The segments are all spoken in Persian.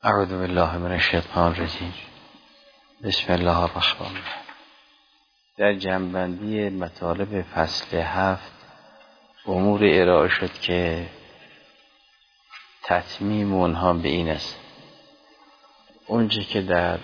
اعوذ بالله من الشیطان الرجیم. بسم الله الرحمن الرحیم. در جمع‌بندی مطالب فصل 7 امور ارائه شد که تتمیم اونها به این است: اونچه که در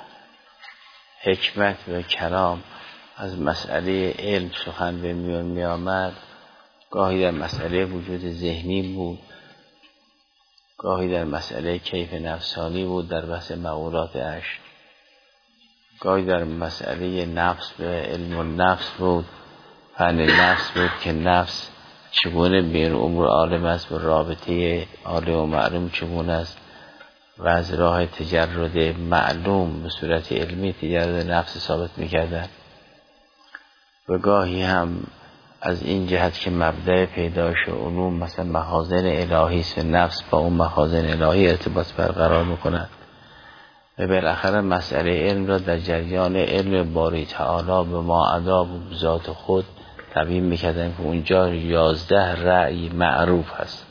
حکمت و کلام از مسئله علم سخن به میون می آمد، گاهی در مسئله وجود ذهنی بود، گاهی در مسئله کیف نفسانی بود در بحث مقولات عشق، گاهی در مسئله نفس به علم النفس بود، فن نفس بود که نفس چگونه بین امور عالم است و رابطه عالم و معلوم چگونه است و از راه تجرد معلوم به صورت علمی تجرد نفس ثابت می‌کردند. و گاهی هم از این جهت که مبدأ پیدایش علوم مثلا مخازن الهی است و نفس با اون مخازن الهی ارتباط برقرار می‌کند و بالاخره مسئله علم را در جریان علم باری تعالی به ما ادا و ذات خود تبیین می‌کردن که اونجا 11 رأی معروف هست.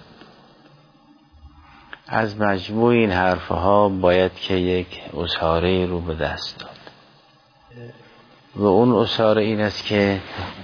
از مجموع این حرفها باید که یک اساره رو به دست داد و اون اساره این است که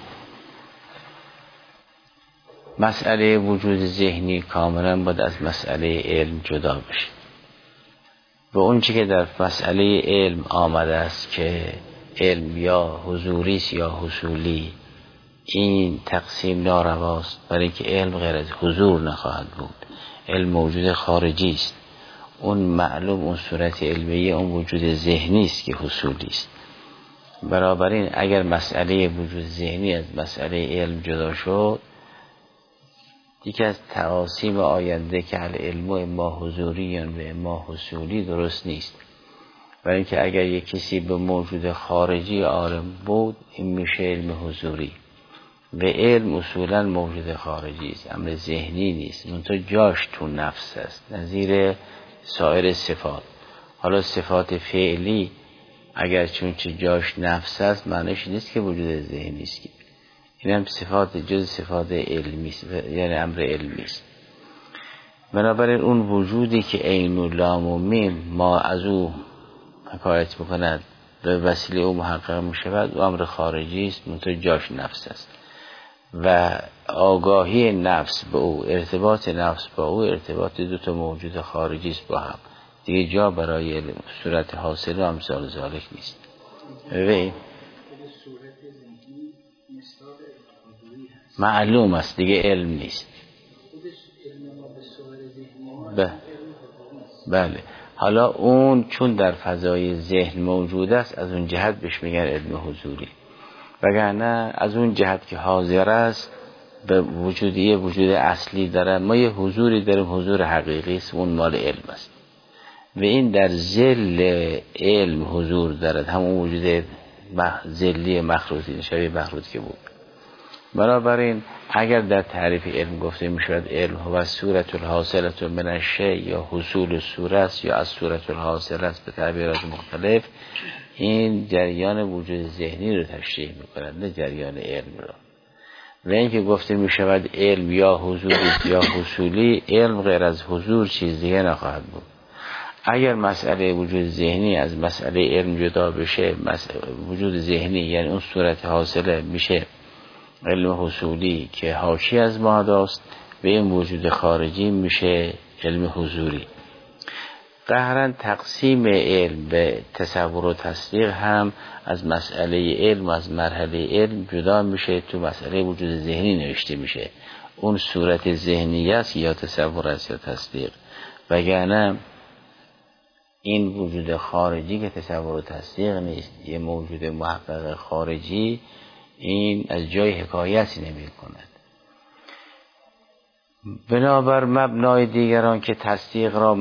مسئله وجود ذهنی کاملا باید از مسئله علم جدا بشه و اون چی که در مسئله علم آمده است که علم یا حضوری است یا حصولی، این تقسیم نارواست، برای اینکه علم غیر از حضور نخواهد بود. علم موجود خارجی است، اون معلوم اون صورت علمیه اون وجود ذهنی است که حصولی است. بنابراین اگر مسئله وجود ذهنی از مسئله علم جدا شد، یکی از تقاسیم آینده که العلم اما حضوری و اما حصولی درست نیست. برای اینکه اگر یک کسی به موجود خارجی عالم بود، این میشه علم حضوری و علم اصولا موجود خارجی است، امر ذهنی نیست، منتها جاش تو نفس است، نظیر سایر صفات. حالا صفات فعلی اگر چون چه جاش نفس است، معنیش نیست که وجود ذهنی است، این هم صفات جز صفات علمی است، یعنی امر علمی است. بنابراین اون وجودی که عین و لام و میم ما از او حکایت میکند به وسیله او محقق میشود، و امر خارجی است، منتها جاش نفس است و آگاهی نفس به او، ارتباط نفس با او ارتباط دو تا موجود خارجی است با هم، دیگه جا برای صورت حاصل و امثال ذالک نیست. معلوم است دیگه علم نیست. بله. حالا اون چون در فضای ذهن موجود است، از اون جهت بهش میگن علم حضوری، وگرنه از اون جهت که حاضر است به وجود اصلی داره. ما یه حضوری داریم، حضور حقیقی است، اون مال علم است و این در ذل علم حضور دارد، همون وجود ذلی مخروطی شبیه مخروط که بود. بنابراین اگر در تعریف علم گفته می شود علم هو صورت الحاصلة من الشیء یا حصول صورت یا از صورت الحاصلة به تعبیرات مختلف، این جریان وجود ذهنی رو تشریح می کند، نه جریان علم را. و اینکه گفته می شود علم یا حضوری یا حصولی، علم غیر از حضور چیز دیگه نخواهد بود. اگر مسئله وجود ذهنی از مسئله علم جدا بشه، وجود ذهنی یعنی اون صورت حاصله میشه علم حصولی که حاکی از ماداست و این وجود خارجی میشه علم حضوری. قهرن تقسیم علم به تصور و تصدیق هم از مسئله علم، از مرحله علم جدا میشه، تو مسئله وجود ذهنی نوشته میشه. اون صورت ذهنی است یا تصور است یا تصدیق، وگرنه این وجود خارجی که تصور و تصدیق نیست، یه موجود محقق خارجی، این از جای حکایتی نمی کند. بنابر مبنای دیگران که تصدیق را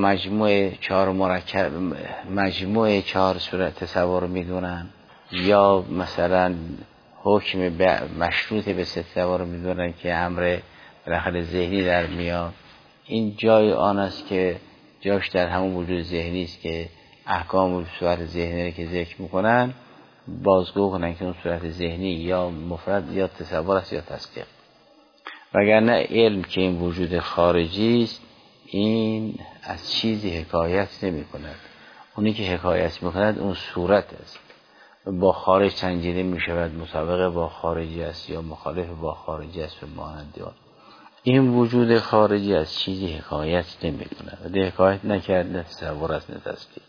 مجموعه 4 صورت تصور می دونن، یا مثلا حکم مشروط به تصور می دونن که امر بالاخره ذهنی در میاد، این جای آن است که جاش در همون وجود ذهنی است که احکام صورت ذهنی که ذکر میکنن بازگو کنن که اون صورت ذهنی یا مفرد یا تصور است یا تصدیق. وگرنه علم که این وجود خارجی است، این از چیزی حکایت نمی کند. اونی که حکایت می کند اون صورت است، با خارج سنجیده می شود، مطابق با خارجی است یا مخالف با خارجی است و مانند آن. این وجود خارجی از چیزی حکایت نمی کند و حکایت نکرده تصور است نتستی.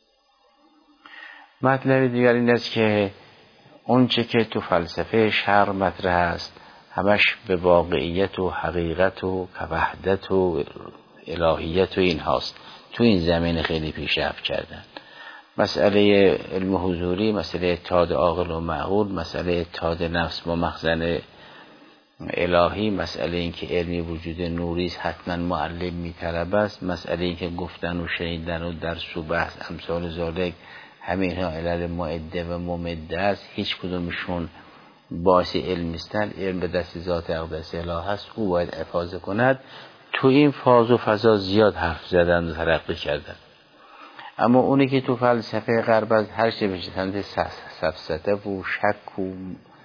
مطلب دیگر این است که اون چه که تو فلسفه شرع مطرح است همش به واقعیت و حقیقت و وحدت و الهیت و این هاست. تو این زمین خیلی پیشرفت کردن. مسئله علم حضوری، مسئله اتحاد عاقل و معقول، مسئله اتحاد نفس با مخزن الهی، مسئله این که علمی وجود نوریست حتما معلم میطلب است، مسئله این که گفتن و شنیدن و درس و بحث امثال ذالک همین ها علل معده و ممده است. هیچ کدومشون باعث علم نیستن. علم به دست ذات اقدس اله است، او باید حفاظ کند. تو این فاز و فضا زیاد حرف زدن و ترقی کردن. اما اونی که تو فلسفه غرب از هر چه بشه سمت سفسطه و شک و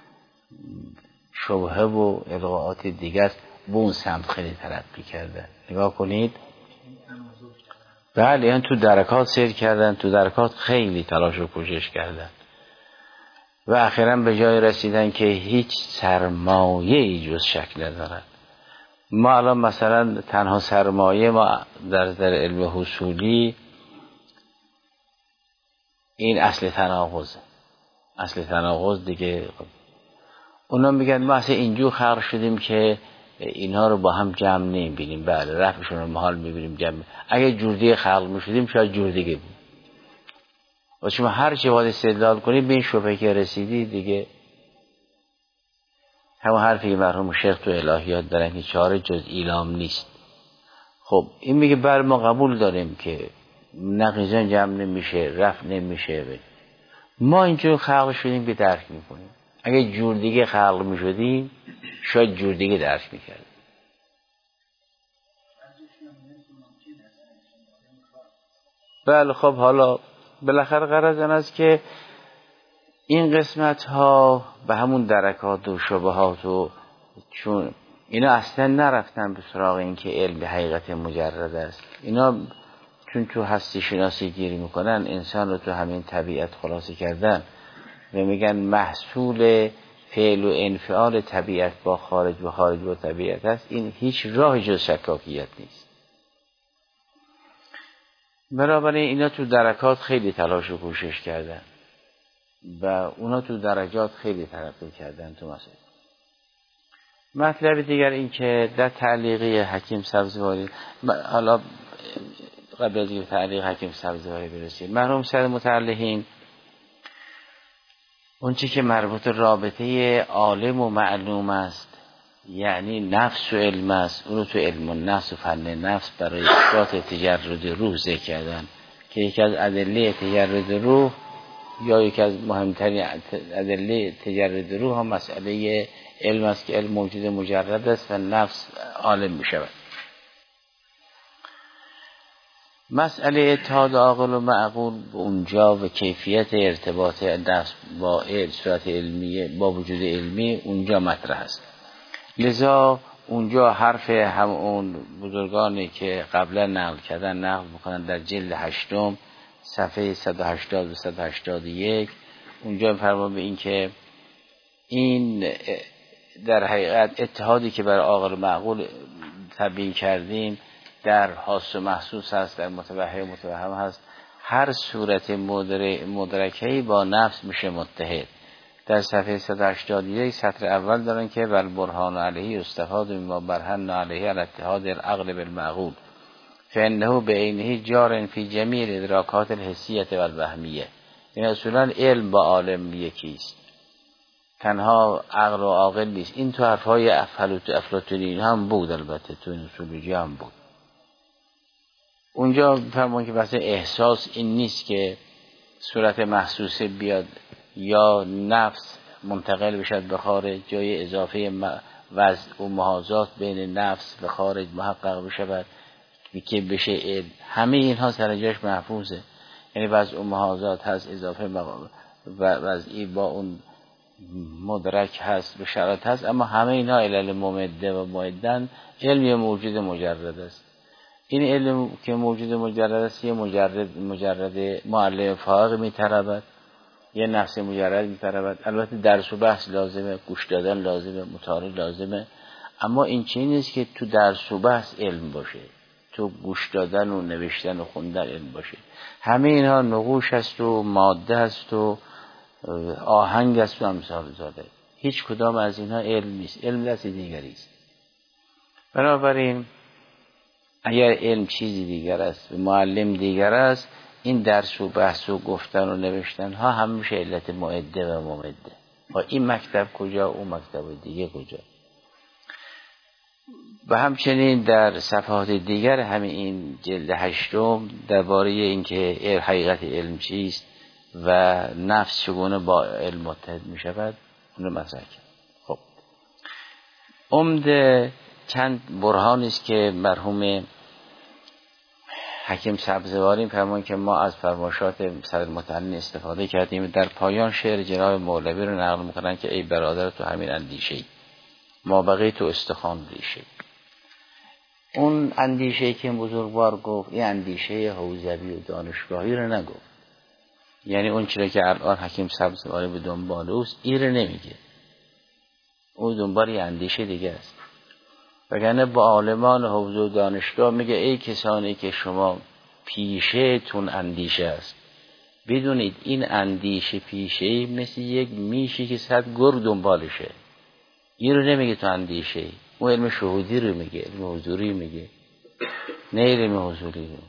شبهه و القاءات دیگه است، به اون سمت خیلی ترقی کردن. نگاه کنید. بله، یعنی تو درکات سیر کردن، تو درکات خیلی تلاش و کوشش کردن و اخیراً به جای رسیدن که هیچ سرمایه‌ای جز شک ندارن. ما الان مثلا تنها سرمایه ما در علم حصولی این اصل تناقضه. اصل تناقض دیگه اونا میگن ما اصلا اینجور خلق شدیم که اینها رو با هم جمع نمیبینیم. بله، رفعشون رو محال میبینیم جمع. اگه جور دیگه خلق میشدیم شاید جور دیگه بود. و شما هر چه باید استدلال کنید به این شبهه که رسیدی دیگه همون حرفی که مرحوم شیخ تو الهیات دارن که چاره جز ایلام نیست. خب این میگه بر ما قبول داریم که نقیضان جمع نمیشه، رفع نمیشه. ما اینجور خلق شدیم که درک میکنیم. اگه جور دیگه خلق میشدیم شاید جور دیگه درک میکردیم. بله خب حالا بالاخره غرض این است که این قسمت ها به همون درکات و شبهات و چون اینا اصلا نرفتن به سراغ این که علم به حقیقت مجرد است. اینا چون تو هستی شناسی گیری میکنن انسان رو تو همین طبیعت خلاصه کردن و میگن محصول فعل و انفعال طبیعت با خارج و خارج با طبیعت است. این هیچ راه جز شکاکیت نیست. بنابراین اینا تو درکات خیلی تلاش و کوشش کردن و اونا تو درجات خیلی ترقی کردن تو مسئله. مطلب دیگر این که در تعلیقی حکیم سبزواری، حالا قبل از اینکه تعلیق حکیم سبزواری برسیم، مرحوم سید متعلقین اون چی که مربوط رابطه عالم و معلوم است، یعنی نفس و علم است، اونو تو علم و نفس و فن نفس برای اثبات تجرد روح ذکر کردن که یکی از ادله تجرد روح یا یکی از مهمترین ادله تجرد روح هم مسئله علم است که علم موجود مجرد است و نفس عالم می شود. مسئله اتحاد عاقل و معقول اونجا و کیفیت ارتباط نفس با صورت علمیه با وجود علمی اونجا مطرح است. لذا اونجا حرف هم اون بزرگانی که قبلا نقل کردن نقل میکنن در جلد 8 صفحه 180 و 181 اونجا فرمان به این که این در حقیقت اتحادی که برای عاقل و معقول تبیین کردیم در حاس و محسوس هست، در متوهم هست. هر صورت مدرکه‌ای با نفس میشه متحد. در صفحه 181 سطر اول دارن که والبرهان علیه استفاد مما برهن علیه الاتحاد العقل بالمعقول فانه بعینه جار فی جمیع الادراکات الحسیه والوهمیه. این اصولا علم با عالم یکیست، تنها عقل و عاقل نیست. این تو حرفهای افلاطونی هم بود، البته تو اصولوژی هم بود. اونجا فرمون که بحث احساس این نیست که صورت محسوسه بیاد یا نفس منتقل بشد به خارج، جای اضافه وضع و محاذات بین نفس و خارج محقق بشود که بشه علم. همه اینها سر جاش محفوظه، یعنی وضع و محاذات هست، اضافه وضعی با اون مدرک هست، بشارت هست، اما همه اینها علل ممده و معدن علم موجود مجرد است. این علم که موجود مجرد است یه مجرد معلم فائق می‌طلبد، یه نفس مجرد می‌طلبد. البته درس و بحث لازمه، گوش دادن لازمه، مطالعه لازمه، اما این چیزی نیست که تو درس و بحث علم باشه، تو گوش دادن و نوشتن و خوندن علم باشه. همه اینها نقوش است و ماده است و آهنگ است و امثال ذالک. هیچ کدام از اینها علم نیست، علم دست دیگری است. بنابراین اگر علم چیزی دیگر است و معلم دیگر است، این درس و بحث و گفتن و نوشتن ها همیشه علت معده و ممده. و این مکتب کجا، اون مکتب دیگه کجا. و همچنین در صفحات دیگر همین این جلد 8 درباره اینکه حقیقت علم چیست و نفس چگونه با علم متحد می شود اون مطرح کرد. خب عمده چند برهانی است که مرحوم حکیم سبزواری فرمان که ما از فرمایشات صدر متعلم استفاده کردیم. در پایان شعر جناب مولوی رو نقل میکنن که ای برادر تو همین اندیشه‌ای، ما بقی تو استخوان ریشه. اون اندیشه‌ای که بزرگوار گفت این اندیشه حوزوی و دانشگاهی رو نگفت. یعنی اون چیزی که الان حکیم سبزواری به دنبال اوست این رو نمیگه، اون دنبال یه اندیشه دیگه است. وگرنه با عالمان حوزه و دانشگاه میگه ای کسانی که شما پیشه تون اندیشه است، بدونید این اندیشه پیشه‌ای مثل یک میشی که 100 گرگ دنبالشه. این رو نمیگه تو اندیشه، اون علم شهودی رو میگه، علم حضوری میگه، نه علم حضوری رو.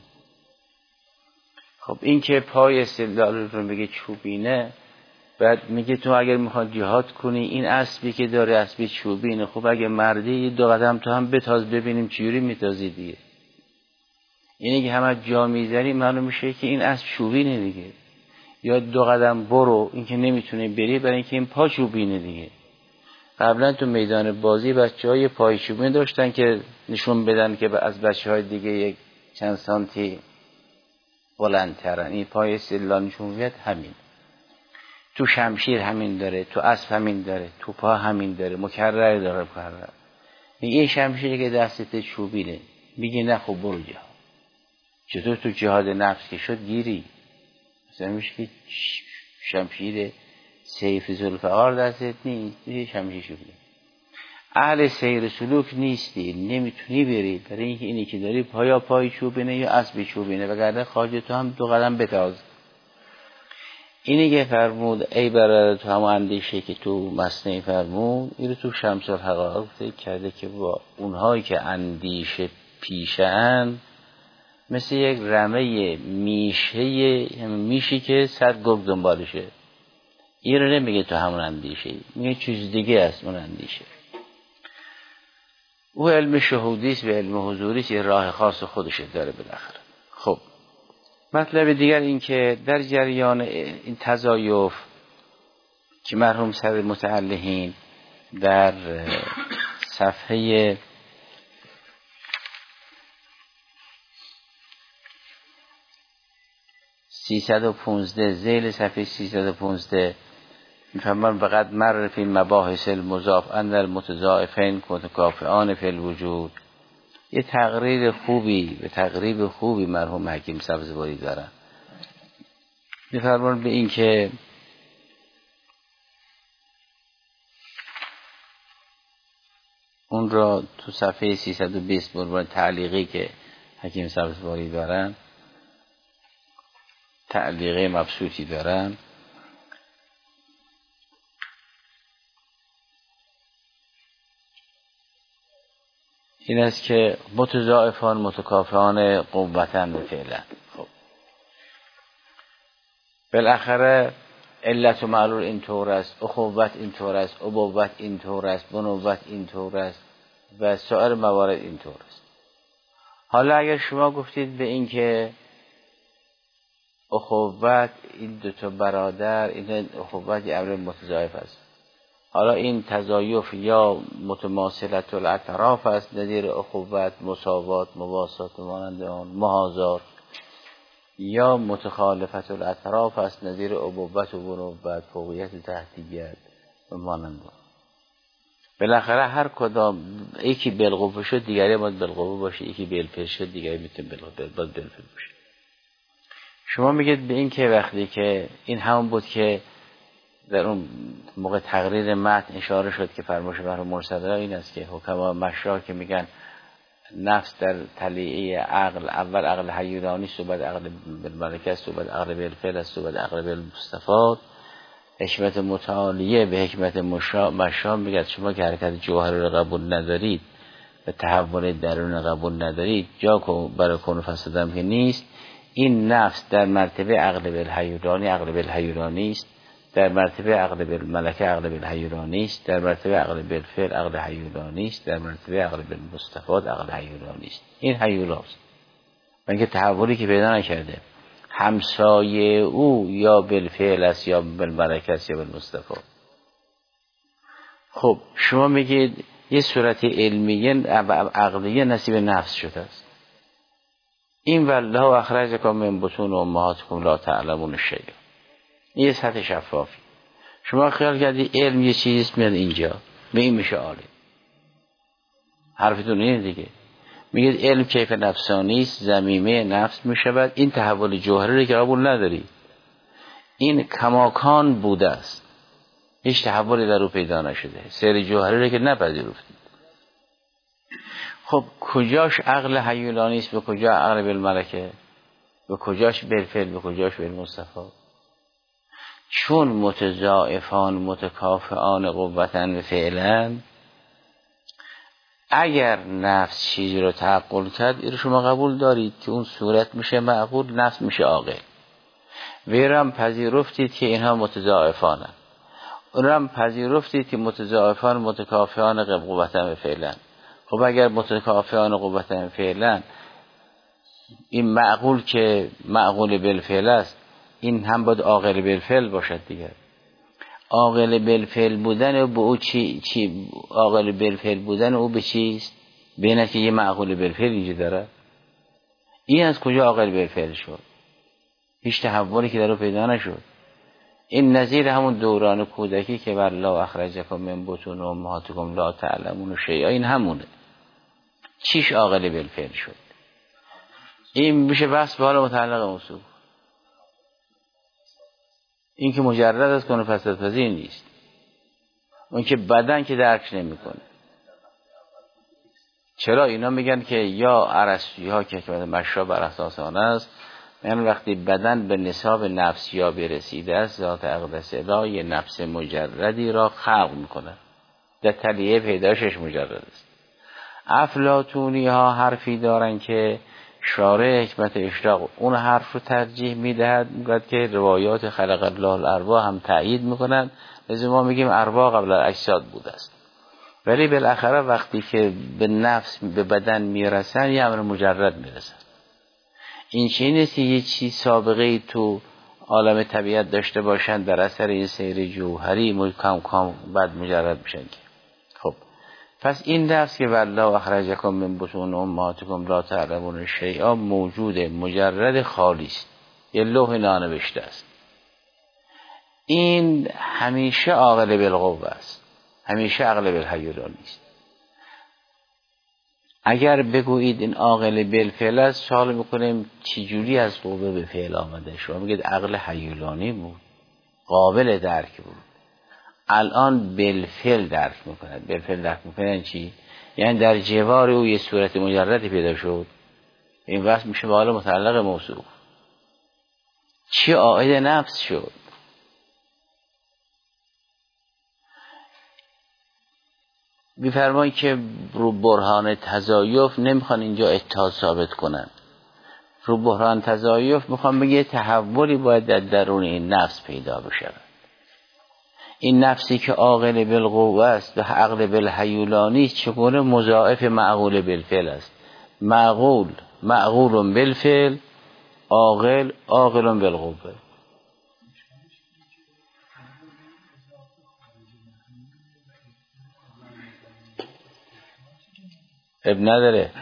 خب این که پای استدلال رو میگه چوبینه، بعد میگه تو اگر میخواد جهاد کنی این اسبی که داره اسبی چوبینه. خب اگه مردی 2 قدم تو هم بتاز ببینیم چجوری میتازی دیگه. اینی که همه جا میزنی معلوم میشه که این اسب چوبینه دیگه. یا 2 قدم برو، این که نمیتونه بری برای اینکه این پا چوبینه دیگه. قبلا تو میدان بازی بچه‌های پای چوبین داشتن که نشون بدن که از بچه‌های دیگه یک چند سانتی بلندترن. این پای استدلال نشون میاد همین. تو شمشیر همین داره، تو اسب همین داره، تو پا همین داره، مکرر داره مکرر. میگه این شمشیری که دستت چوبینه، میگه نه خب برو جهاد. چطور تو جهاد نفس که شد گیری؟ مثلا میشه که شمشیر سیف ذوالفقار دستت نیست، میگه شمشیر چوبینه. اهل سیر سلوک نیستی، نمیتونی بری، برای اینکه اینی که داری پای چوبینه یا اسب چوبینه، وگرنه خواجه تو هم 2 قدم بتاز. اینی که فرمود ای برادر تو هم اندیشه که تو مثنی فرمود، این رو تو شمس الحقایق فکر کرده که با اونهایی که اندیشه پیشن مثل یک رمه میشی که 100 گرگ دنبالشه. این رو نمیگه تو همون اندیشه، میگه چیز دیگه است اون اندیشه. او علم شهودیست و علم حضوریست، یه راه خاص خودش داره بالاخره. خب مطلب دیگر این که در جریان این تضایف که مرحوم صدر متعلهین در صفحه 315 ذیل صفحه 315 میفهمن فقط مر فی مباحث المضاف ان المتضاعفین متکافئان فی الوجود. یه تقریر خوبی به تقریب خوبی مرحوم حکیم سبزواری دارن. میفرمان به این که اون را تو صفحه 320 برمان تعلیقی که حکیم سبزواری دارن، تعلیقی مبسوطی دارن، این است که متضاعفان متکافئان قوتن و فعلا. خب بالاخره علت و معلول اینطور است، اخوت اینطور است، ابوت اینطور است، بنوت اینطور است و سایر موارد اینطور است. حالا اگر شما گفتید به این که اخوت این 2 برادر، این اخوت یه امر متضاعف است، حالا این تضایف یا متماثلت الاطراف است نظیر اخوت، مساوات، مواسات مانند آن، محاذات، یا متخالفت الاطراف است نظیر ابوت و بنوت، فوقیت و تحتیت و مانند آن. بالاخره هر کدام یکی بالقوه شد دیگری باید بالقوه باشه، یکی بالفعل شد دیگری میتونه باید بالفعل باشه. شما میگید به این که وقتی که این همون بود که در اون موقع تقریر متن اشاره شد که فرمایش مرحوم صدرا این است که حکما مشرا که میگن نفس در طلیعه عقل اول عقل حیرانی است و بعد عقل بالملکه است و بعد عقل بالفعل است و بعد عقل بالمستفاد. حکمت متعالیه به حکمت مشا میگه شما که حرکت جوهر رو قبول ندارید و تحول درون قبول ندارید جا برای کون فسادم که نیست. این نفس در مرتبه عقل بالحیرانی عقل بالحیرانی است، در مرتبه عقل بالملکه عقل بالحیرانی است، در مرتبه عقل بالفعل عقل حیرانی است، در مرتبه عقل بالمستفاد عقل حیرانی است. این حیراست و اینکه تحولی که پیدا نکرده همسایه او یا بالفعل است یا بالملکه است یا بالمستفاد. خب شما میگید یه صورت علمیه عقلیه نصیب نفس شده است. این والله اخرجکم من بطون امهاتکم لا تعلمون شیئا، این یه سطح شفافی. شما خیال کردی علم یه چیزی میاد اینجا به این میشه عالم. حرفتون اینه دیگه. میگید علم کیف نفسانی است، ضمیمه نفس میشود. این تحول جوهری که قبول نداری، این کماکان بوده است، هیچ تحولی در او پیدا نشده، سیر جوهری که نپذیرفتید. خب کجاش عقل حیولانی است، به کجا عقل بالملکه، به کجاش بالفعل، به کجاش بالمصطفی؟ چون متضاعفان متکافئان قوتن و فعلا، اگر نفس چیزی رو تعقل کرد این رو شما قبول دارید که اون صورت میشه معقول، نفس میشه عاقل. ویرم پذیرفتید که اینها متضاعفانن، اونم پذیرفتید که متضاعفان متکافئان قوتن و فعلا. خب اگر متکافئان قوتن و فعلا، این معقول که معقول بالفعل است، این هم باید عاقل بالفعل باشد دیگر. عاقل بالفعل بودن به او چی عاقل بالفعل بودن او به چیست؟ بینه که یه معقول بالفعل اینجا داره. این از کجا عاقل بالفعل شد؟ هیچ تحولی که در او پیدا نشد. این نظیر همون دوران کودکی که والله اخرجکم من بطون امهاتکم لا تعلمون شیئا، این همونه. چیش عاقل بالفعل شد؟ این میشه بحث به حال متعلق موضوع. این که مجرد از کون فساد پذیر نیست. اون که بدن که درک نمیکنه. چرا اینا میگن که یا ارسطویی ها که حکمت مشا بر اساس آن است، یعنی وقتی بدن به نصاب نفسیابی رسیده است، ذات اقدس الهی یه نفس مجردی را خلق میکنه، در طلیعه پیداشش مجرد است. افلاطونی ها حرفی دارن که شارع حکمت اشراق اون حرف رو ترجیح میدهد، میگوید که روایات خلق الله الارواح هم تأیید میکنن، لذا ما میگیم ارواح قبل اجساد بوده است. ولی بالاخره وقتی که به نفس به بدن میرسن یه امر مجرد میرسن. این چیزی نیست یه چیز سابقه ای تو عالم طبیعت داشته باشن در اثر این سیر جوهری کم کم بعد مجرد میشن. خب پس این نفس که والله اخرجکم من بطون امهاتکم لا تعلمون شیئا موجوده، مجرد خالی است، یه لوح نانوشته است. این همیشه عاقل بالقوه است، همیشه عقل بالحیرانی است. اگر بگویید این عاقل بالفعل است، سوال میکنیم چجوری از قوه به فعل آمده؟ شما میگید عقل حیرانی بود، قابل درک بود، الان بالفعل درک میکنند. بالفعل درک میکنن چی؟ یعنی در جوار او یه صورت مجردی پیدا شد. این وقت میشه به حال متعلق موضوع. چی عائد نفس شد؟ بیفرمایی که رو برهان تزایف نمیخوان اینجا اتحاد ثابت کنن. رو برهان تزایف میخوان بگه تحولی باید در درون این نفس پیدا بشه. این نفسی که عاقل بالقوه است و عقل بالحیولانی چگونه مضاعف معقول بالفعل است؟ معقول بالفعل، عاقل بالقوه. اب نداره،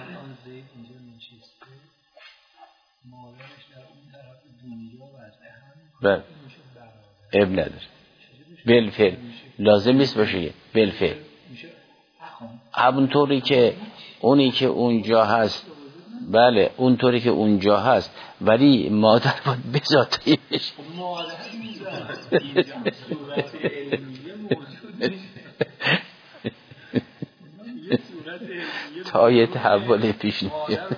اب نداره. بالفعل لازم نیست باشه، بالفعل همونطوری که اونی که اونجا هست، بله اونطوری که اونجا هست، ولی مادر باید به ذاتی بشه. مادر اینجا صورت علمیه موجود نیست. تا یه تحول پیش نیاد.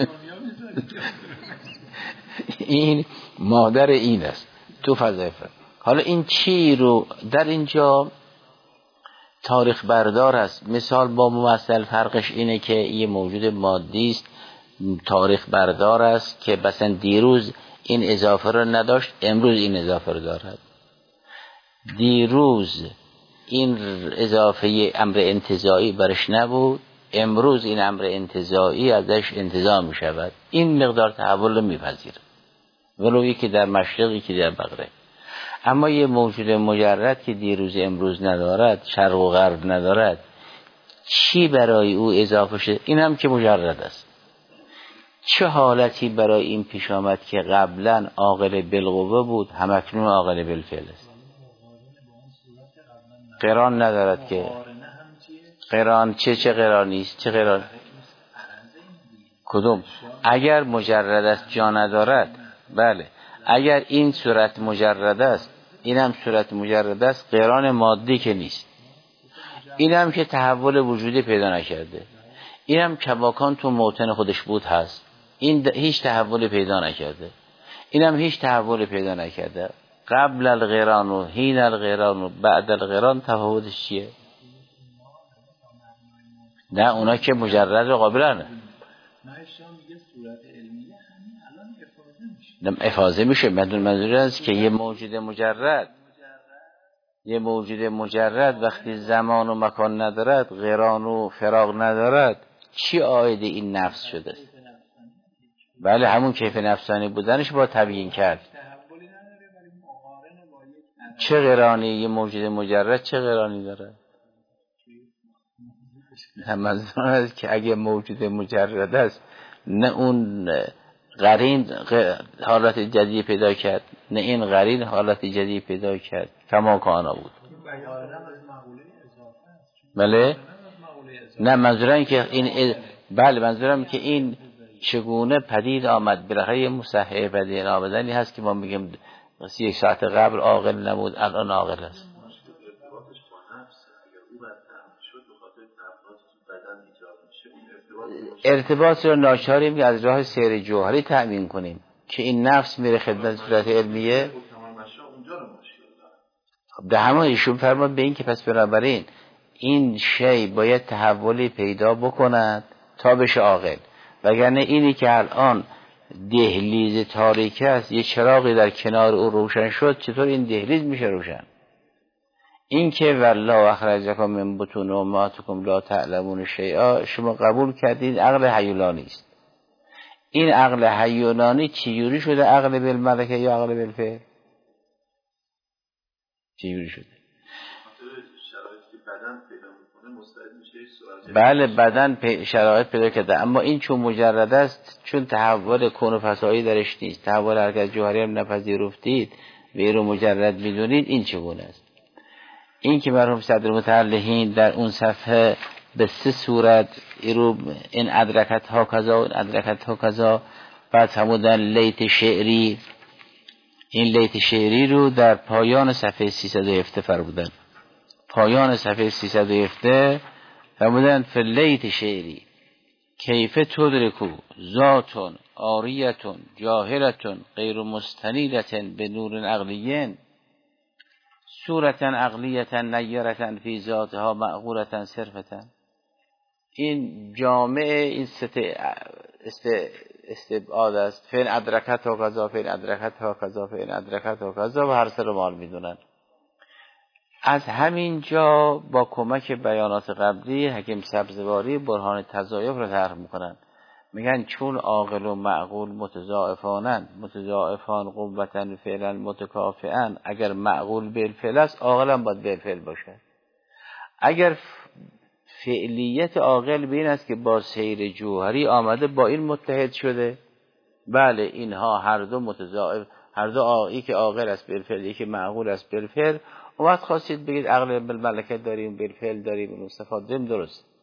این مادر این است تو فضای فرد. حالا این چی رو در اینجا تاریخ بردار است. مثال با ممثل فرقش اینه که یه موجود مادی است، تاریخ بردار است که مثلا دیروز این اضافه رو نداشت، امروز این اضافه رو دارد. دیروز این اضافه امر انتزاعی برش نبود، امروز این امر انتزاعی ازش انتزاع می شود. این مقدار تحول رو میپذیره، ولو یکی در مشرق یکی در مغرب. اما یه موجود مجرد که دیروز امروز ندارد، شرق و غرب ندارد، چی برای او اضافه شده؟ این هم که مجرد است. چه حالتی برای این پیش آمد که قبلا عاقل بالقوه بود، همکنون عاقل بالفعل است؟ قران ندارد که. قران چه قرانی است؟ چه قران؟ کدوم؟ اگر مجرد است جا ندارد. بله اگر این صورت مجرد است، این هم صورت مجرد است، قران مادی که نیست. این هم که تحول وجودی پیدا نکرده، این هم کماکان تو موطن خودش بود هست، این هیچ تحول پیدا نکرده، این هم هیچ تحول پیدا نکرده. قبل القران و حین القران و بعد القران تفاوتش چیه؟ نه اونا که مجرد و قابلانه. افاضه میشه. منظور است که یه موجود مجرد وقتی زمان و مکان ندارد، قران و فراغ ندارد، چی عاید این نفس شده است؟ بله همون کیف نفسانی بودنش با تبیین کرد. چه قرانی یه موجود مجرد چه قرانی داره؟ منظور است که اگه موجود مجرد است، نه اون قرین حالت جدید پیدا کرد، نه این قرین حالت جدید پیدا کرد، کما کانا بود. بله نه منظورم که این بله منظورم که این چگونه پدید آمد. بالاخره مصحح پدید آمدنی هست که ما میگیم یک ساعت قبل عاقل نبود الان عاقل است. ارتباط رو ناچاریم که از راه سیر جوهری تأمین کنیم که این نفس میره خدمت صورت علمیه. در همه ایشون فرمان به این که پس بنابراین این شی باید تحولی پیدا بکند تا بشه عاقل، وگرنه اینی که الان دهلیز تاریک است، یه چراغی در کنار او روشن شد، چطور این دهلیز میشه روشن؟ این که والله اخرجکم من بطون امهاتکم لا تعلمون شیئا، شما قبول کردید عقل هیولانی است. این عقل هیولانی چجوری شده عقل بالملکه یا عقل بالفعل؟ چجوری شده؟ بله بدن شرایط پیدا کرده، اما این چون مجرد است، چون تحول کون و فسایی درش نیست، تحول حرکت جوهری هم نپذیرفتید و این رو مجرد میدونید، این چگونه است؟ این که مرحوم صدر متعلهین در اون صفحه به 3 صورت این ادرکت ها کذا و این ادرکت ها کذا، بعد فرمودن لیت شعری، این لیت شعری رو در پایان صفحه 317 فرمودن. پایان صفحه 317 فرمودن فی لیت شعری کیف تدرکو ذاتون آریتون جاهلتون غیر مستنیلتن به نور عقلیین صورتن عقلیتن نیرتن فی ذاتها معقولتن صرفتن. این جامعه این استبعاد است. فین ادرکت ها کذا فین ادرکت ها کذا فین ادرکت ها کذا و هر سر مال میدونن. از همین جا با کمک بیانات قبلی حکیم سبزواری برهان تضاعف رو طرح میکنن. میگن چون عاقل و معقول متضاعفانن، متضاعفان قوتن فعلا متکافئن، اگر معقول بالفعل است عاقل هم باید بالفعل باشه. اگر فعلیت عاقل به این است که با سیر جوهری آمده با این متحد شده، بله اینها هر دو متضاعف، هر دو آقایی که عاقل است بالفعل، یکی معقول است بالفعل، وقت خواستید بگید عقل بالملکه داریم بالفعل داریم این صفات داریم، درست.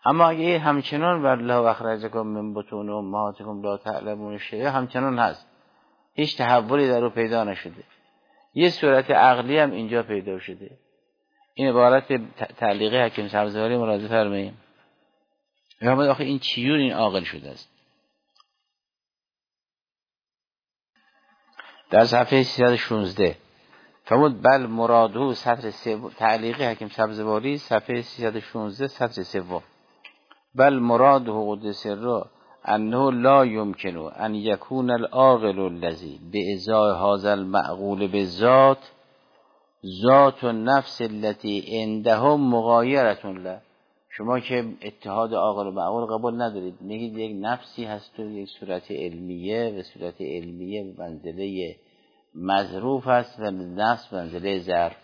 اما اگه همچنان والله اخرجکم من بطون امهاتکم لا تعلمون شیئا همچنان هست، هیچ تحولی در او پیدا نشده، یه صورت عقلی هم اینجا پیدا شده. این عبارت تعلیقی حکیم سبزواری مراجعه فرمایید. میگم آخه این چیور این عاقل شده است. در صفحه 316 فرمود بل مراده سطر سوم، تعلیقی حکیم سبزواری صفحه 316 سطر سوم، بل مراده قدس سره انه لا يمكن ان يكون العاقل الذي بازای هذا المعقول بالذات ذات النفس التي عندهم مغایره له. شما که اتحاد عاقل و معقول قبول ندارید، میگید یک نفسی هست و یک صورت علمیه و صورت علمیه به منزله مظروف است و نفس منزله ظرف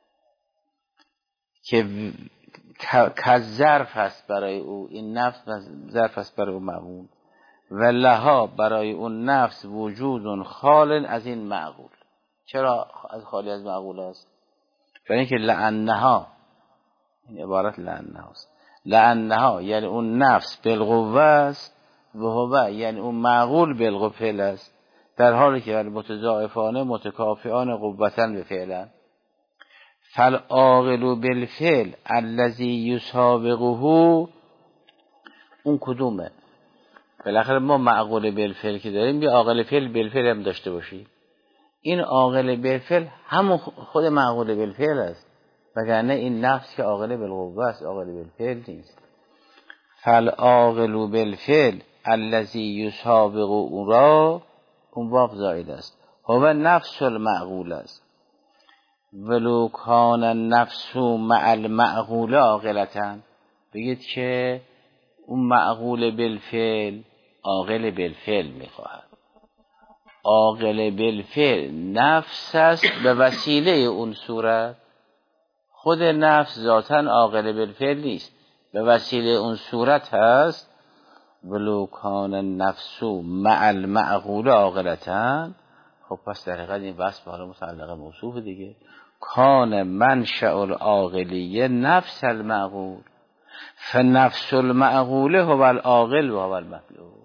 که ظرف است برای او، این نفس ظرف است برای او معقول و لها برای اون نفس وجود خال از این معقول. چرا از خالی از معقول است؟ برای اینکه لعنها، این عبارت لعنها است، لعنها یعنی اون نفس بالقوه است و هو یعنی اون معقول بالقوه است، در حالی که متضاعفانه متکافئان قوتن به فعلا. فالعاقل بالفعل الذی یسابقه اون کدومه؟ بالاخره ما معقول بالفعل که داریم یه عاقل فعل بالفعل هم داشته باشیم. این عاقل بالفعل همون خود معقول بالفعل است، وگرنه این نفس که عاقل بالقوه است عاقل بالفعل نیست. فالعاقل بالفعل الذی یسابقه اون را، اون واو زائد است، هو نفس المعقول است. ولو کان النفس مع المعقول عاقلة، بگید که اون معقول بالفعل عاقل بالفعل میخواهد. عاقل بالفعل نفس است به وسیله اون صورت، خود نفس ذاتاً عاقل بالفعل نیست، به وسیله اون صورت هست. ولو کان النفس مع المعقول عاقلة، خب پس در حقیقت این وصف حالا متعلق موصوف دیگه. کان منشأ العاقلیه نفس المعقول فنفس المعقول هو العاقل و هو المطلوب.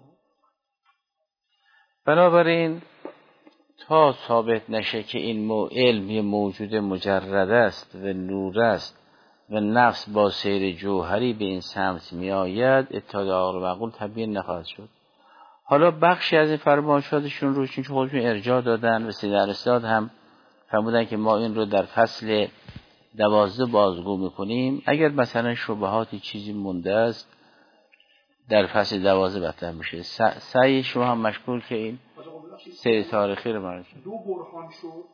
بنابراین تا ثابت نشه که این علم یه موجود مجرد است و نور است و نفس با سیر جوهری به این سمت می آید، اتحاد عاقل و معقول تبیین نخواهد شد. حالا بخشی از این فرمایشاتشون رو چون خودشون ارجاع دادن و سید ارسطو هم فرمودن که ما این رو در فصل 12 بازگو میکنیم. اگر مثلا شبهاتی چیزی مونده است در فصل 12 بهتر میشه. سعی شما هم مشغول که این سیر تاریخی رو مرسید. دو برهان شد،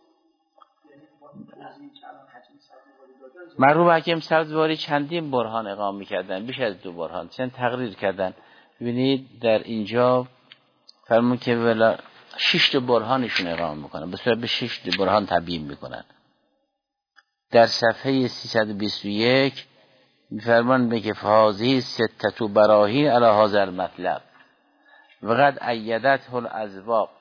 مرحوم حکیم سبزواری چندین برهان اقامه میکردن، بیش از 2 برهان چند تقریر کردن. ببینید در اینجا فرمون که ولا 6 برهانشون اقامه میکنن، به صورت به 6 برهان تبیین میکنن. در صفحه 321 میفرمان بگه فهذه ستة براهین علی هذا المطلب وقد ایدته الاسباب.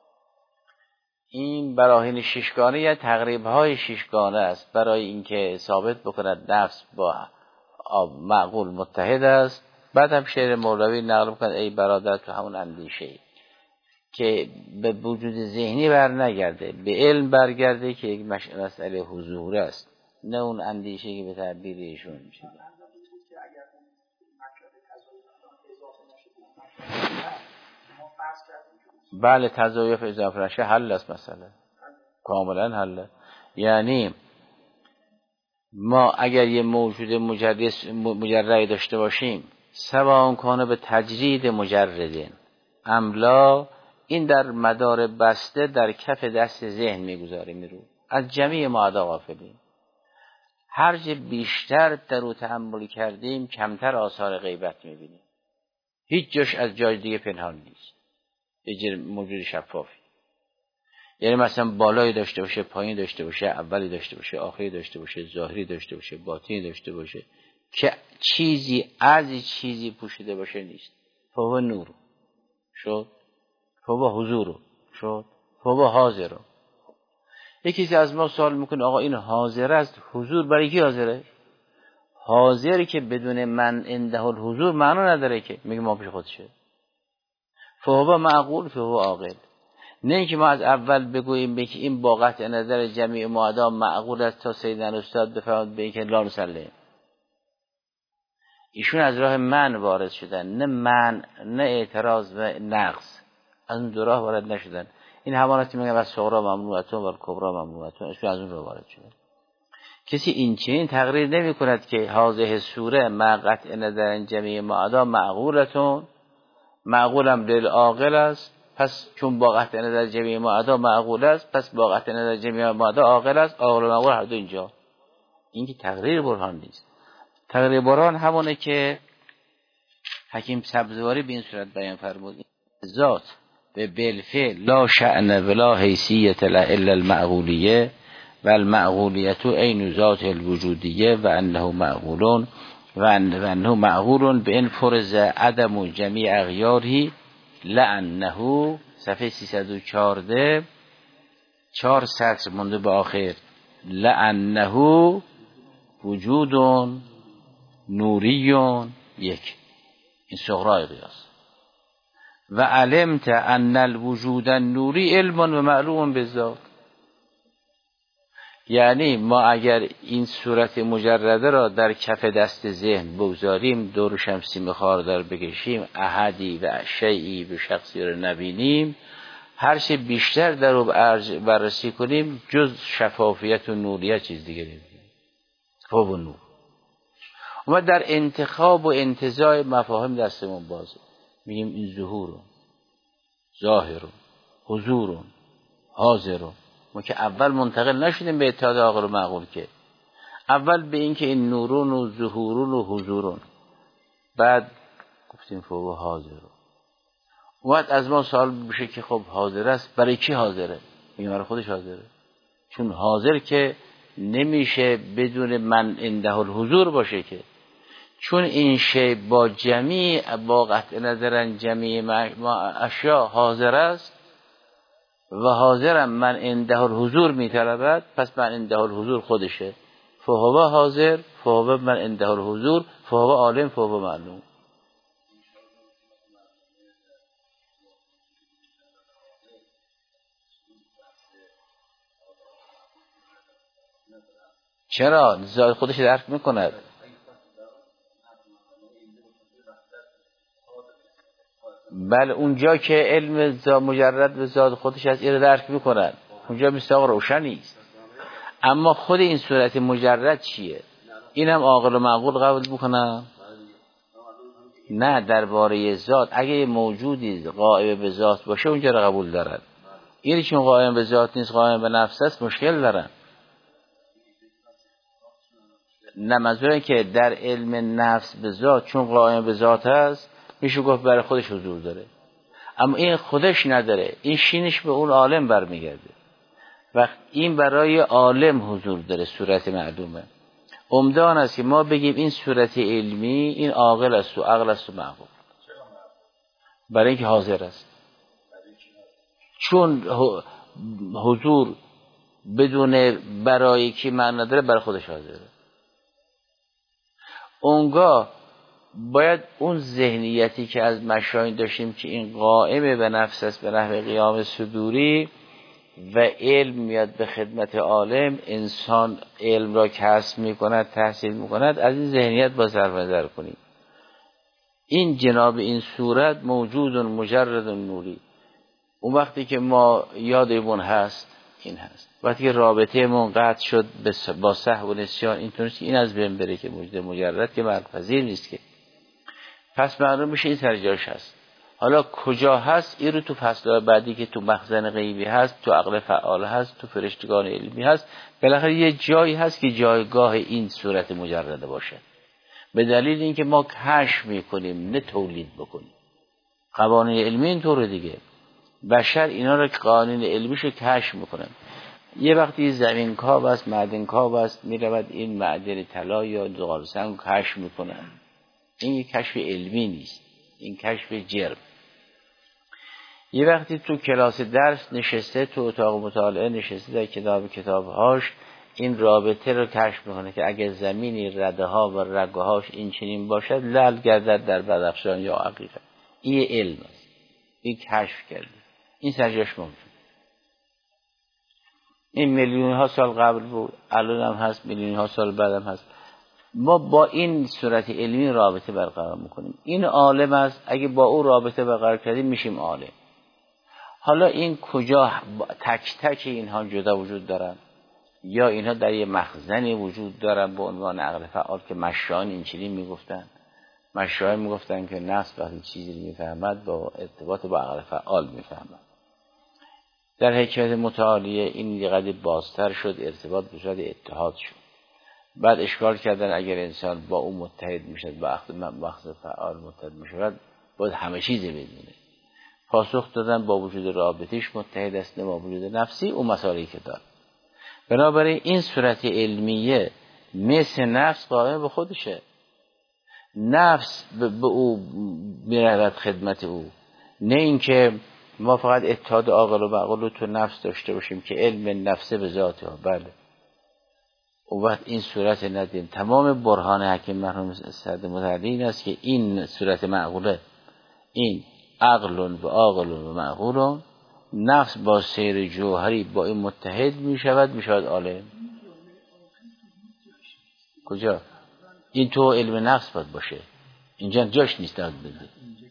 این براهین 6گانه یا تقریب‌های 6گانه است برای اینکه ثابت بکند نفس با معقول متحد است. بعد هم شعر مولوی نقل بکند ای برادر تو همون اندیشه که به وجود ذهنی بر نگرده، به علم برگرده که یک مسئله حضور است، نه اون اندیشه که به تعبیر ایشون میشه. بله تضایف اضافه نشه حل است، مسئله کاملا حل. یعنی ما اگر یه موجود مجرد داشته باشیم سواء کانه به تجرید مجردین املا، این در مدار بسته در کف دست ذهن میگذاریم رو از جمیع معدا غافلیم. هر چه بیشتر در او تأمل کردیم کمتر آثار غیبت میبینیم، هیچ جاش از جای دیگه پنهان نیست، یه موجود شفافی. یعنی مثلا بالایی داشته باشه، پایین داشته باشه، اولی داشته باشه، آخری داشته باشه، ظاهری داشته باشه، باطنی داشته باشه، که چیزی از چیزی پوشیده باشه نیست. فهو نور شد، فهو حضور شد، فهو حاضر. یکی از ما سوال میکنه آقا این حاضر است، حضور برای کی حاضره؟ حاضری که بدون من عنده الحضور معنا نداره که میگه ما پیش خودشه. فهو معقول فهو عاقل. نه اینکه ما از اول بگوییم که این با قطع نظر جمیع معدا معقول است تا سیدنا استاد بفرماد به اینکه لا نسلم. ایشون از راه من وارد شدن، نه من، نه اعتراض و نقص، از اون دو راه وارد نشدن. این همانتی میگن از صغرا ممنوعتون و کبرا ممنوعتون، ایشون از اون راه وارد شدن. کسی این چنین تقریر نمی کند که هذه سوره مع قطع نظر جمیع معدا معقولتون، معقولم للعاقل است، پس چون با قطع نظر جمیع معدا معقول است پس با قطع نظر جمیع معدا عاقل است. عاقل و معقول هر دو اینجا. این که تقریر برهان نیست. تقریر برهان همونه که حکیم سبزواری به این صورت بیان فرمود: ذات به بالفعل لا شأن ولا حیثیت الا المعقولیه و المعقولیت عین ذات الوجودیه و انه معقولون و انه معقولون به این فرض عدم جمیع اغیاره لانه. صفحه 314 4 سطر مونده به آخر. لانه وجود نوریون یک، این صغرای قیاس. و علمت ان الوجود النوری علم و معلوم بالذات. یعنی ما اگر این صورت مجرده را در کف دست ذهن بگذاریم، دور شمسی خاردار بکشیم، احدی و شیئی به شخصی را نبینیم، هر چه بیشتر در رو بررسی کنیم جز شفافیت و نوریت چیز دیگه نمی‌بینیم. خوب و نور. و در انتخاب و انتزاع مفاهیم دستمون بازه. میگیم این ظهورون، ظاهرون، حضورون، حاضرون. ما که اول منتقل نشدیم به اتحاد عاقل و معقول، که اول به این که این نورون و ظهورون و حضورون، بعد گفتیم فوق حاضرون. وقت از ما سوال بشه که خب حاضر است، برای کی حاضره؟ میگیم برای خودش حاضره. چون حاضر که نمیشه بدون من عنده الحضور باشه، که چون این شی با جمیع با قطع نظرن جمیع اشیاء حاضر است و حاضرم من عنده الحضور میطلبد، پس من عنده الحضور خودشه. فهو حاضر، فهو من عنده الحضور، فهو عالم، فهو معلوم. چرا؟ ذات خودش درک میکند. بله اونجا که علم مجرد به ذات خودش از این درک میکند، اونجا بسیار روشنی است. اما خود این صورت مجرد چیه؟ اینم عاقل و معقول قبول میکنن؟ نه، درباره ذات اگه موجودی قائم به ذات باشه اونجا رو قبول دارن. این چون قائم به ذات نیست، قائم به نفس است، مشکل دارن. نه، منظوره که در علم نفس به ذات چون قائم به ذات است میشه گفت برای خودش حضور داره، اما این خودش نداره، این شینش به اون عالم برمیگرده. وقت این برای عالم حضور داره، صورت معلومه. عمدان است که ما بگیم این صورت علمی این عاقل است و عقل است و معقول، برای اینکه حاضر است. چون حضور بدون برای کی معنی نداره، برای خودش حاضره. اونگاه باید اون ذهنیتی که از مشاهین داشتیم که این قائم به نفس است به نحو قیام صدوری و علم میاد به خدمت عالم، انسان علم را کسب میکند، تحصیل میکند، از این ذهنیت با صرف نظر کنیم. این جناب این صورت موجود مجرد نوری. اون وقتی که ما یادمون هست این هست، وقتی که رابطه من قطع شد با سهو و نسیان، اینطوری که این از بین بره که موجود مجرد که مرپذیر نیست، که پس معلوم میشه این سر جاش هست. حالا کجا هست این رو تو فصل بعدی که تو مخزن غیبی هست، تو عقل فعال هست، تو فرشتگان علمی هست، بالاخره یه جایی هست که جایگاه این صورت مجرده باشه، به دلیل اینکه ما کشف میکنیم نه تولید بکنیم. قوانین علمی اینطوره دیگه، بشر اینا رو قوانین علمیشو کشف میکنن. یه وقتی زمین کاو است، معدن کاو است، میرود این معدن طلا یا زغال سنگ کشف میکنن. این یک کشف علمی نیست، این کشف جرم. یه وقتی تو کلاس درس نشسته، تو اتاق مطالعه نشسته، در کتابهاش این رابطه رو کشف میکنه که اگر زمینی رده ها و رگه هاش این چنین باشد لعل گردد در بدخشان یا عقیقه. این علم است، این کشف کرده، این سرجاش ممکن. این میلیون ها سال قبل بود، الان هم هست، میلیون ها سال بعد هم هست. ما با این صورت علمی رابطه برقرار میکنیم. این عالم است، اگه با او رابطه برقرار کردیم میشیم عالم. حالا این کجا تک تک اینها جدا وجود دارن یا اینها در یه مخزنی وجود دارن به عنوان عقل فعال که مشایخ اینجوری میگفتن. مشایخ میگفتن که نفس وقتی چیزی رو میفهمد با ارتباط با عقل فعال میفهمد. در حکمت متعالیه این یه بازتر شد، ارتباط به صورت اتحاد شد. بعد اشکال کردن اگر انسان با او متحد میشد، با عقل فعال متحد میشد، باید همه چیز بدونه. پاسخ دادن با وجود رابطیش متحد است، نه با وجود نفسی او مسائلی که داره. بنابراین این صورت علمیه مثل نفس قائم به خودشه. نفس به او میرود خدمت او، نه اینکه ما فقط اتحاد عاقل و معقول تو نفس داشته باشیم که علم نفسه به ذات ها. بله او وقت این صورت ندیم. تمام برهان حکیم مرحوم سعد متحری این است که این صورت معقوله، این عقل و عاقل و معقول، نفس با سیر جوهری با این متحد می شود عالم. کجا؟ این تو علم نفس باید باشه، اینجا جاش نیست داد بده.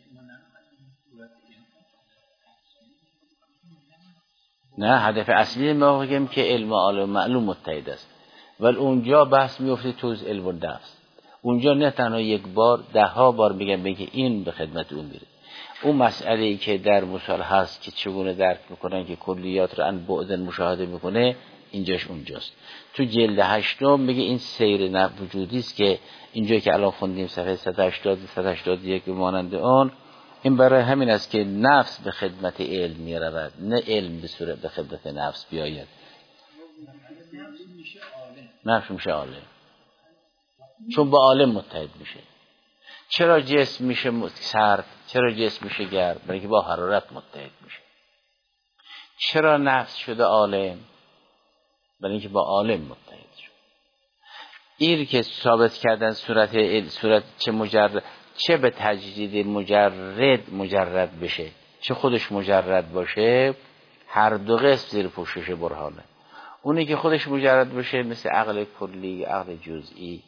نه، هدف اصلی ما بگیم که علم عالم معلوم متحد است، ولی اونجا بحث میفته توز علم و نفس. اونجا نه تنها یک بار، 10 بار میگم که این به خدمت اون میره. اون مسئله ای که در مثال هست که چگونه درک میکنن که کلیات رو ان بعدن مشاهده میکنه، اینجاش اونجاست. تو جلد 8 میگه این سیر وجودی است که اینجا که الان خوندیم صفحه 180 181 مانند اون، این برای همین است که نفس به خدمت علم میرود، نه علم به صورت به خدمت نفس بیاید. نفس میشه عالم، چون با عالم متحد میشه. چرا جسم میشه سرد؟ چرا جسم میشه گرم؟ برای که با حرارت متحد میشه. چرا نفس شده عالم؟ برای اینکه با عالم متحد شد. این که ثابت کردن صورت چه مجرد، چه به تجدید مجرد بشه، چه خودش مجرد باشه، هر دو قسم زیر پوشش برهانه. اونی که خودش مجرد باشه مثل عقل کلی، عقل جزئی،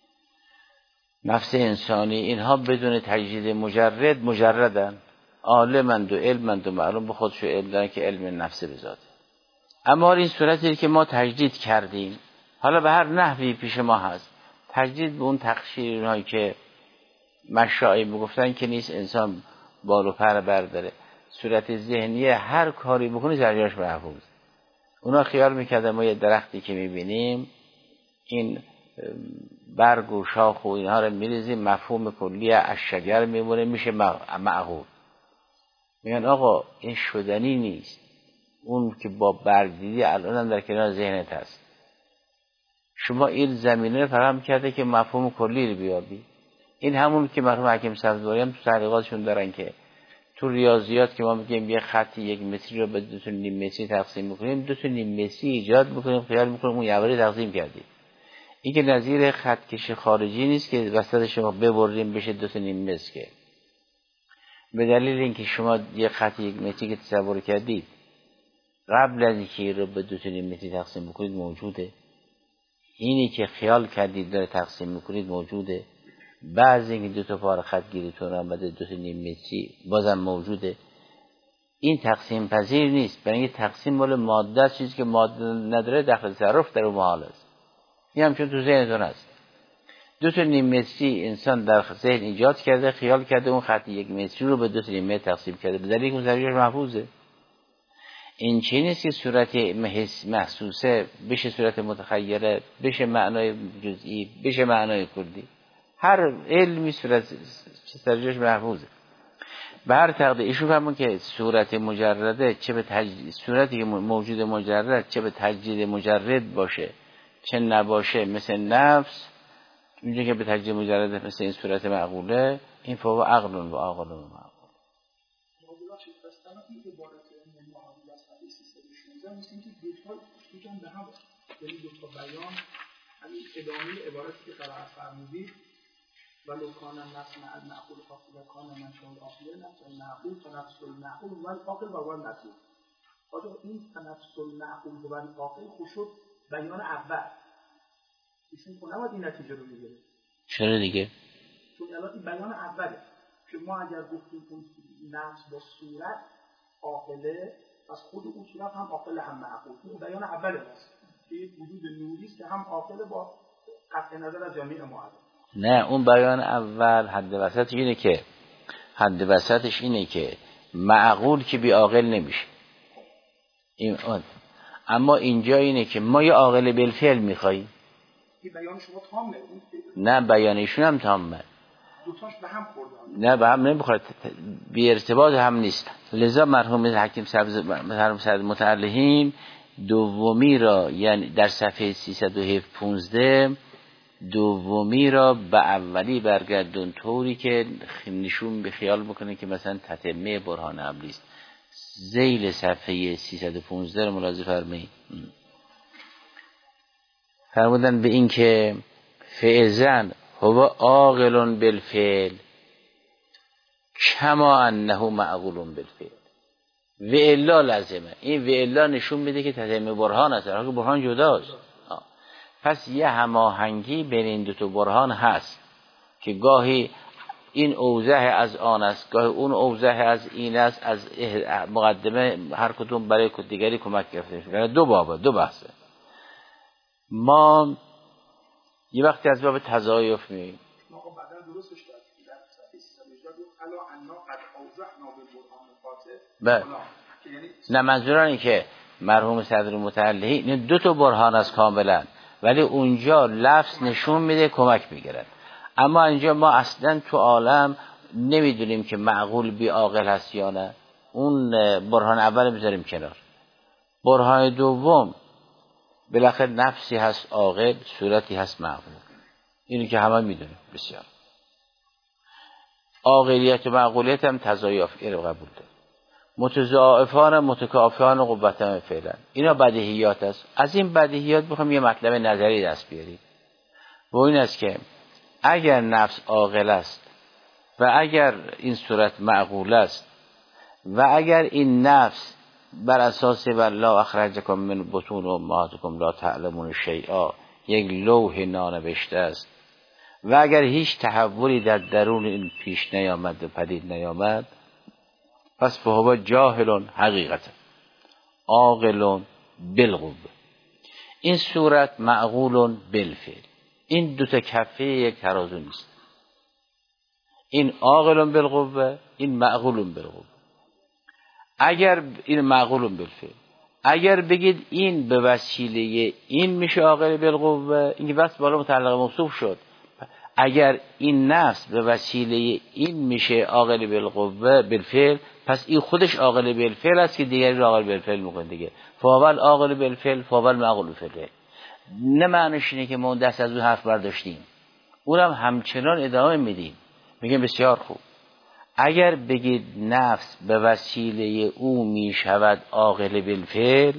نفس انسانی، اینها بدون تجدید مجردن، عالمند و علمند و معلوم به خودشو علم دارن که علم نفس به ذاته. اما این صورتی که ما تجدید کردیم، حالا به هر نحوی پیش ما هست، تجدید به اون تقشیر هایی که مشایخ میگفتن که نیست انسان بال و پر برداره، صورت ذهنی هر کاری بکنی زرجاش محفوظ. اونا خیال میکردن ما یه درختی که میبینیم این برگ و شاخ و اینها رو میریزیم، مفهوم کلی از شجر میمونه، میشه معقول. میگن آقا این شدنی نیست. اون که با برگ دیدی الان هم در کنار ذهنت هست. شما این زمینه رو فراهم کرده که مفهوم کلی رو بیابی. این همون که مرحوم حکیم سبزواری هم تو تحقیقاتشون دارن که تو ریاضیات که ما میگیم یه خطی 1 متری رو به 2 تا نیم متری تقسیم میکنیم، 2 تا نیم متری ایجاد میکنیم، خیال میکنیم اون یوری تقسیم کردیم. این که نظیر خط کش خارجی نیست که وسط شما ببریم بشه 2 تا نیم متر، که به دلیل اینکه شما یه خط 1 متری که تصور کردید قبل از اینکه رو به 2 تا نیم متری تقسیم بکنید موجوده. اینی که خیال کردید داره تقسیم میکنید موجوده. بعضی اینکه 2 تا پاره خط گیریتون آمده 2 تا نیم متری بازم موجوده. این تقسیم پذیر نیست، برای اینکه تقسیم مال ماده است، چیزی که ماده نداره داخل تصرف در اون محال است. این همچون تو ذهنتون هست. 2 تا نیم متری انسان در ذهن ایجاد کرده، خیال کرده اون خط 1 متری رو به 2 تا نیم متر تقسیم کرده، به دلیل اینکه زرجاش محفوظه. این چیزی نیست که صورت محسوسه بشه صورت متخیله، بشه معنای جزئی، بشه معنای کلی. هر علمی صورت زرجاش محفوظه. به هر تقدیر ایشون فهمون که صورت مجرده چه به صورتی که موجود مجرد چه به تجدید مجرد باشه چه نباشه، مثل نفس اینجا که به تجدید مجرد مثل این صورت معقوله، این فوق عقل و عاقل و معقول. یعنی دو تا بیان همین ادامه عبارتی که قرار فرمودید ولو کان النفس مع المعقول فاصل کان منشأ العاقل نفس المعقول تنفس المعقول و العاقل و النفس. آیا این تنفس المعقول و العاقل خوب شد بیان اول ایشون که نباید این نتیجه رو بگیره. چرا دیگه؟ چون الان این بیان اوله که ما اگر گفتیم اون نفس با صورت عاقله از خود اون صورت هم عاقل هم معقول، این بیان اوله است که وجود نوری است که هم عاقل با قطع نظر از جمعی معادل. نه اون بیان اول حد وسطش اینه که معقول که بی عاقل نمیشه این اون. اما اینجا اینه که ما یه عاقل بالفعل میخواییم. این بیان شما تامه؟ نه بیانشون هم تامه، دوتاش به هم خورده. نه به هم نمیخوره، بی ارتباط هم نیست. لذا مرحوم حکیم سبز متعلهیم دومی را، یعنی در صفحه 315 دومی را به اولی برگردون طوری که نشون به خیال بکنه که مثلا تتمه برهان عملی است. ذیل صفحه 315 رو ملاحظه فرمایید. فرمودن به این که فعزن هو عاقل بالفعل کما انه معقول بالفعل و الا لازمه. این و الا نشون میده که تتمه برهان است، حالا که برهان جداست. پس یه هماهنگی بین این دو تا برهان هست که گاهی این اوضح از آن است، گاهی اون اوضح از این است، از مقدمه هر کدوم برای دیگری کمک گرفته میشه. دو بابه، دو بحثه. ما یه وقتی از باب تضایف میگیم ما بعدا درستش کردیم در صفحه 318 گفت الا انا قد اوضحنا بالبرهان القاطع. نه منظورم اینه که مرحوم صدر متعلهی این دو تا برهان است کاملا، ولی اونجا لفظ نشون میده کمک میگیرن. اما اینجا ما اصلا تو عالم نمیدونیم که معقول بی عاقل هست یا نه. اون برهان اول میذاریم کنار. برهان دوم بالاخره نفسی هست عاقل، صورتی هست معقول. اینو که همه میدونیم. بسیار عاقلیت و معقولیت هم تضایف اینو قبول داریم. متضاعفان متکافیان قوتن فعلا، اینا بدیهیات است. از این بدیهیات بخوام یه مطلب نظری دست بیاریم و این است که اگر نفس عاقل است و اگر این صورت معقول است و اگر این نفس بر اساس والله اخرجکم من بطون امهاتکم لا تعلمون شیئا یک لوح نانوشته است و اگر هیچ تحولی در درون این پیش نیامد و پدید نیامد، پس فهو جاهل حقیقتا عاقل بالقوه. این صورت معقول بالفعل. این دو تا کفه یک ترازو نیست. این عاقل بالقوه، این معقول بالقوه. اگر این معقول بالفعل، اگر بگید این به وسیله این میشه عاقل بالقوه، این که بس بالا متعلق موصوف شد. اگر این نفس به وسیله این میشه عاقل بالقوه بالفعل، پس این خودش عاقل بالفعل است که دیگری را عاقل بالفعل میکنه دیگه. فاول عاقل بالفعل فاول معقول بالفعل. نه معنیش اینه که ما دست از اون حرف برداشتیم، اونم همچنان ادامه میدیم. میگم بسیار خوب، اگر بگید نفس به وسیله او میشود عاقل بالفعل،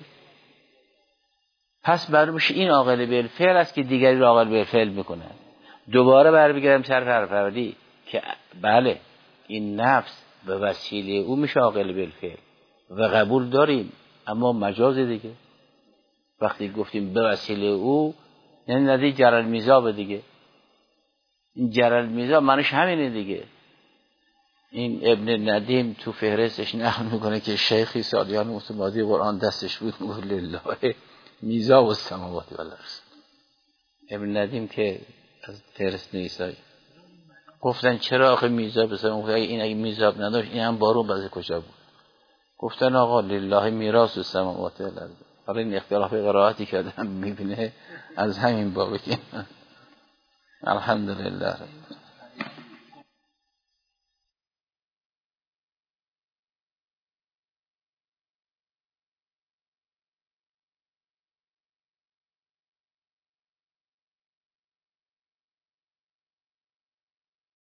پس برمیشه این عاقل بالفعل است که دیگری را عاقل بالفعل میکنه. دوباره برمیگردم سر حرف اولی که بله این نفس به وسیله او میشه عاقل بالفعل و قبول داریم، اما مجاز دیگه. وقتی گفتیم به وسیله او یعنی نزدیک جرل میزاب دیگه. این جرل میزاب معنیش همینه دیگه. این ابن ندیم تو فهرستش نقل میکنه که شیخی سالیان متمادی قرآن دستش بود میگه لله میزاب السماوات والارض. ابن ندیم که از فهرست نیستای گفتن چرا آخه میزاب بسیم؟ این اگه میزاب نداشت این هم بارون بازه کجا بود؟ گفتن آقا لله میراث السماوات والارض. حالا این اختلاف قرائتی که آدم میبینه از همین بابه که الحمدلله.